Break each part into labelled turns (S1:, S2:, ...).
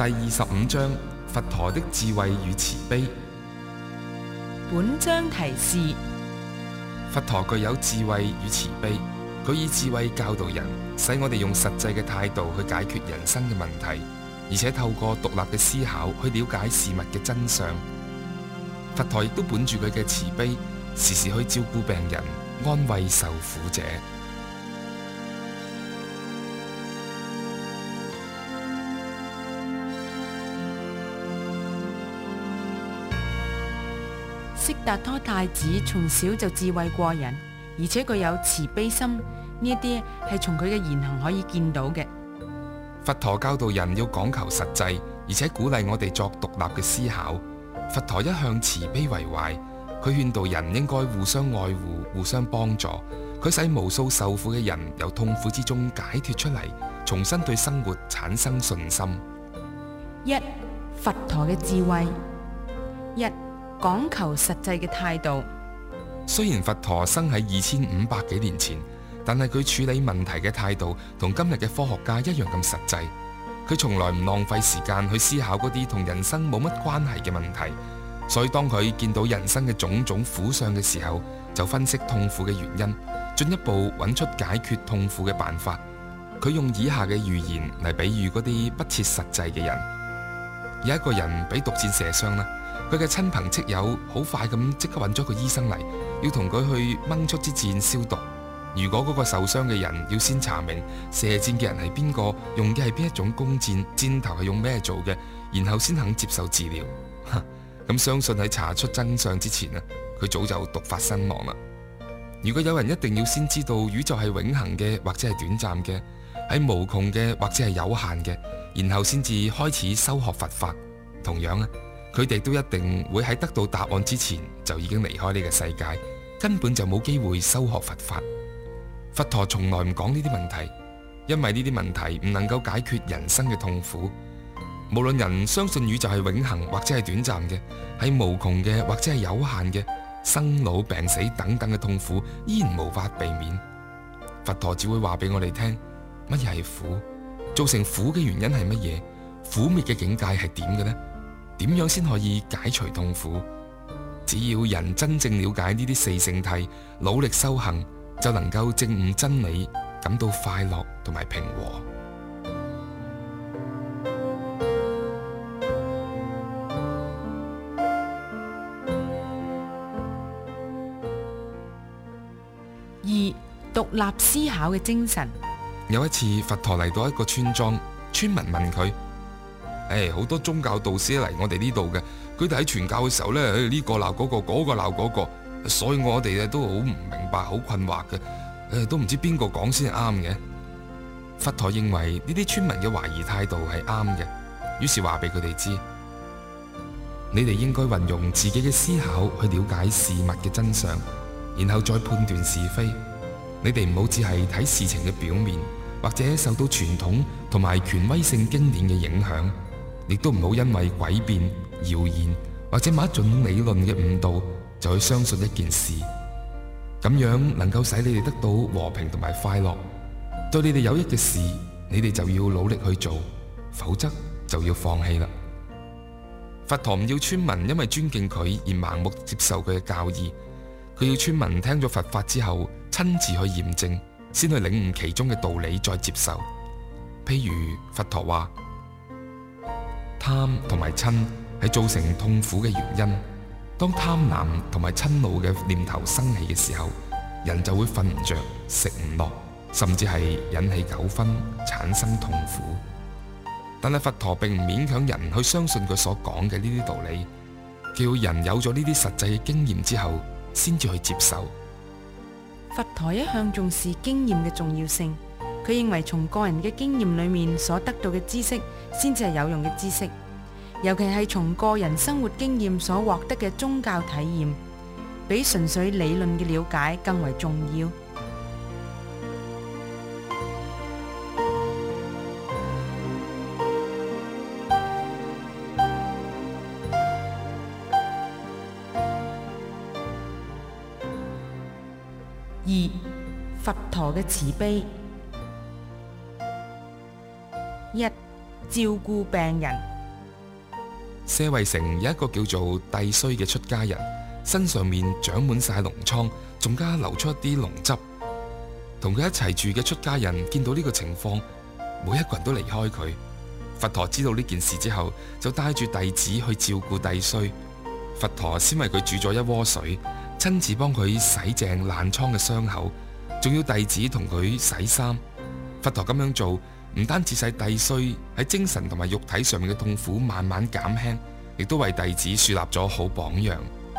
S1: 第25章，佛陀的智慧與慈悲。
S2: 本章提示：
S1: 佛陀具有智慧與慈悲，佢以智慧教導人，使我哋用實際嘅態度去解決人生嘅問題，而且透過獨立嘅思考去了解事物嘅真相。佛陀亦都本住佢嘅慈悲，時時去照顧病人，安慰受苦者。
S2: 悉達多太子從小就智慧過人，而且具有慈悲心，呢一啲係從佢嘅言行可以見到嘅。
S1: 佛陀教導人要講求實際，而且鼓勵我哋作獨立嘅思考。佛陀一向慈悲為懷，佢勸導人應該互相愛護、互相幫助。佢使無數受苦嘅人由痛苦之中解脫出嚟，重新對生活產生信心。
S2: 一、佛陀嘅智慧。一、講求實際嘅態度。
S1: 雖然佛陀生喺2500幾年前，但係佢處理問題嘅態度同今日嘅科學家一樣咁實際。佢從來唔浪費時間去思考嗰啲同人生冇乜關係嘅問題，所以當佢見到人生嘅種種苦相嘅時候，就分析痛苦嘅原因，進一步揾出解決痛苦嘅辦法。佢用以下嘅寓言嚟比喻嗰啲不切實際嘅人。有一個人俾毒箭射傷啦，佢嘅親朋戚友好快咁即刻揾咗個醫生嚟，要同佢去掹出支箭消毒。如果嗰個受傷嘅人要先查明射箭嘅人係邊個，用嘅係邊一種弓箭，箭頭係用咩做嘅，然後先肯接受治療。咁相信喺查出真相之前啊，佢早就毒發身亡啦。如果有人一定要先知道宇宙係永恆嘅或者係短暫嘅，係無窮嘅或者係有限嘅，然後先至開始修學佛法，同樣啊，佢哋都一定會喺得到答案之前就已經離開呢個世界，根本就冇機會修學佛法。佛陀從來唔講呢啲問題，因為呢啲問題唔能夠解決人生嘅痛苦。無論人相信宇宙係永恆或者係短暫嘅，係無窮嘅或者係有限嘅，生老病死等等嘅痛苦依然無法避免。佛陀只會話俾我哋聽乜嘢係苦，造成苦嘅原因係乜嘢，苦滅嘅境界係點嘅呢？點樣先可以解除痛苦？只要人真正了解呢啲四聖諦，努力修行，就能夠證悟真理，感到快樂同埋平和。
S2: 二、獨立思考嘅精神。
S1: 有一次，佛陀嚟到一個村莊，村民問佢：好多宗教導師嚟我哋呢度嘅，佢哋喺傳教嘅時候呢，呢個鬧嗰個，嗰個鬧嗰個，所以我哋都好唔明白，好困惑嘅，都唔知邊個講先係啱嘅。佛陀認為呢啲村民嘅懷疑態度係啱嘅，於是話俾佢哋知：你哋應該運用自己嘅思考去了解事物嘅真相，然後再判斷是非。你哋唔好只係睇事情嘅表面，或者受到傳統同埋權威性經典嘅影響，亦都唔好因為詭辯、謠言或者某一種理論嘅誤導就去相信一件事。咁樣能夠使你哋得到和平同埋快樂。對你哋有益嘅事，你哋就要努力去做，否則就要放棄啦。佛陀唔要村民因為尊敬佢而盲目接受佢嘅教義，佢要村民聽咗佛法之後親自去驗證，先去領悟其中嘅道理再接受。譬如佛陀話，貪同埋嗔係造成痛苦嘅原因。當貪婪同埋嗔怒嘅念頭生起嘅時候，人就會瞓唔着、食唔落，甚至係引起糾紛，產生痛苦。但係佛陀並唔勉強人去相信佢所講嘅呢啲道理，叫人有咗呢啲實際嘅經驗之後，先至去接受。
S2: 佛陀一向重視經驗嘅重要性，佢認為從個人嘅經驗裏面所得到嘅知識，先至係有用嘅知識，尤其係從個人生活經驗所獲得嘅宗教體驗，比純粹理論嘅了解更為重要。二、佛陀嘅慈悲。一、照顧病人。
S1: 舍衛城有一個叫做帝須嘅出家人，身上面長滿晒膿瘡，仲加流出一啲膿汁。同佢一齊住嘅出家人見到呢個情況，每一個人都離開佢。佛陀知道呢件事之後，就帶住弟子去照顧帝須。佛陀先為佢煮咗一鍋水，親自幫佢洗淨爛瘡嘅傷口，仲要弟子同佢洗衫。佛陀咁樣做，唔單止使帝須喺精神同埋肉體上面嘅痛苦慢慢減輕，亦都為弟子樹立咗好榜樣。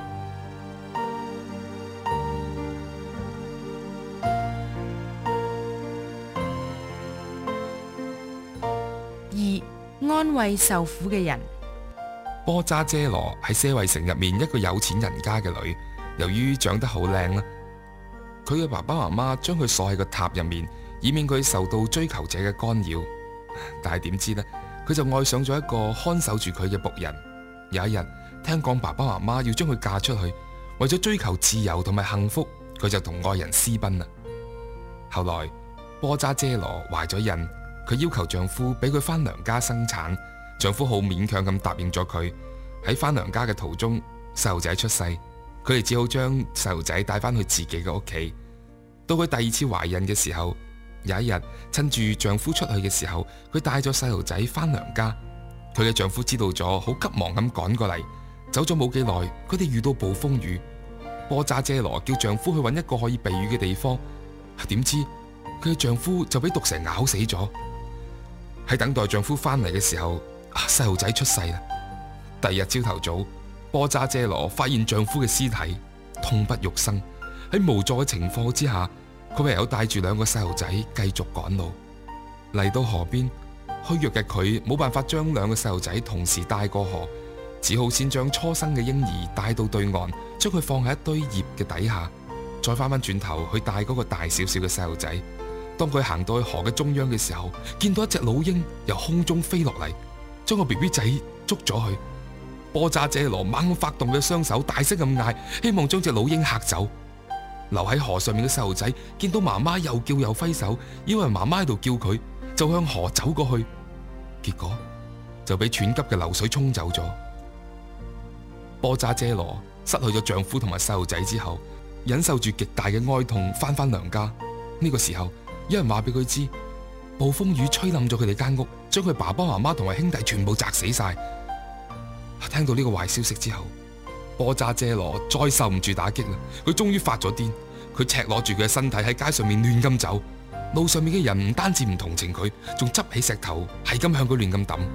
S2: 2. 安慰受苦嘅人。
S1: 波扎遮羅係舍衛城入面一個有錢人家嘅女，由於長得好靚啦，佢嘅爸爸媽媽將佢鎖喺個塔入面，以免佢受到追求者嘅干擾。但係點知呢，佢就愛上咗一個看守住佢嘅僕人。有一日，聽講爸爸媽媽要將佢嫁出去，為咗追求自由同埋幸福，佢就同愛人私奔啦。後來波扎遮羅懷咗孕，佢要求丈夫俾佢返娘家生產。丈夫好勉強咁答應咗佢。喺返娘家嘅途中，細路仔出世，佢哋只好將細路仔帶返去自己嘅屋企。到佢第二次懷孕嘅時候，有一日趁住丈夫出去嘅時候，佢帶咗細路仔返娘家。佢嘅丈夫知道咗，好急忙咁趕過嚟。走咗冇幾耐，佢哋遇到暴風雨。波扎遮羅叫丈夫去揾一個可以避雨嘅地方，點知佢嘅丈夫就俾毒蛇咬死咗。喺等待丈夫返嚟嘅時候，細路仔出世啦。第二日朝頭早，波扎遮羅發現丈夫嘅屍體，痛不欲生。喺無助嘅情況之下，佢唯有帶住兩個細路仔繼續趕路。嚟到河邊，虛弱嘅佢冇辦法將兩個細路仔同時帶過河，只好先將初生嘅嬰兒帶到對岸，將佢放喺一堆葉嘅底下，再翻返轉頭去帶嗰個大少少嘅細路仔。當佢行到去河嘅中央嘅時候，見到一隻老鷹由空中飛落嚟，將個 BB 仔捉咗去。波扎遮羅猛咁發動嘅雙手，大聲咁嗌，希望將隻老鷹嚇走。留喺河上面嘅細路仔見到媽媽又叫又揮手，以為媽媽喺度叫佢，就向河走過去，結果就俾湍急嘅流水沖走咗。波扎遮羅失去咗丈夫同埋細路仔之後，忍受住極大嘅哀痛，返娘家。呢個時候，有人話俾佢知，暴風雨吹冧咗佢哋間屋，將佢爸爸媽媽同埋兄弟全部砸死晒。聽到呢個壞消息之後，波扎遮羅再受唔住打擊啦，佢終於發咗癲。佢赤裸住佢嘅身體喺街上面亂咁走，路上面嘅人唔單止唔同情佢，仲執起石頭係咁向佢亂咁抌。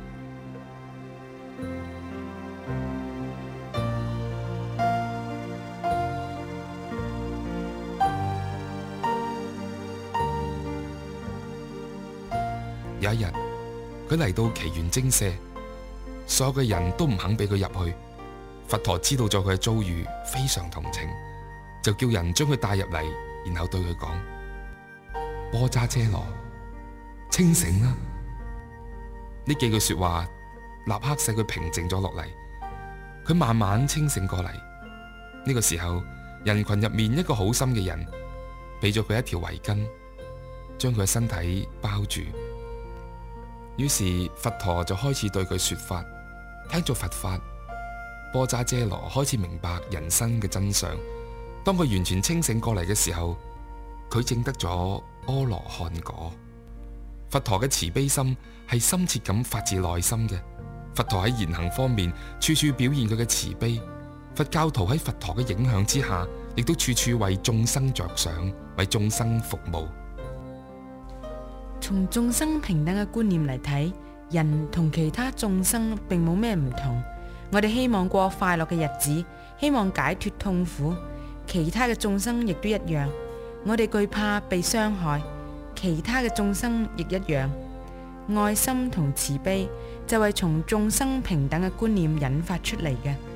S1: 有一日，佢嚟到祇園精舍，所有嘅人都唔肯俾佢入去。佛陀知道咗佢嘅遭遇，非常同情，就叫人將佢帶入嚟，然後對佢講：波扎遮羅，清醒啦！呢幾句說話立刻使佢平靜咗落嚟，佢慢慢清醒過嚟。呢個時候，人群入面一個好心嘅人俾咗佢一條圍巾，將佢嘅身體包住。於是佛陀就開始對佢說法。聽咗佛法，波扎遮羅開始明白人生嘅真相。當佢完全清醒過嚟嘅時候，佢證得咗阿羅漢果。佛陀嘅慈悲心係深切咁發自內心嘅。佛陀喺言行方面處處表現佢嘅慈悲。佛教徒喺佛陀嘅影響之下，亦都處處為眾生着想，為眾生服務。
S2: 從眾生平等嘅觀念嚟睇，人同其他眾生並冇咩唔同。我哋希望過快樂嘅日子，希望解脫痛苦，其他嘅眾生亦都一樣。我哋懼怕被傷害，其他嘅眾生亦一樣。愛心同慈悲就係從眾生平等嘅觀念引發出嚟嘅。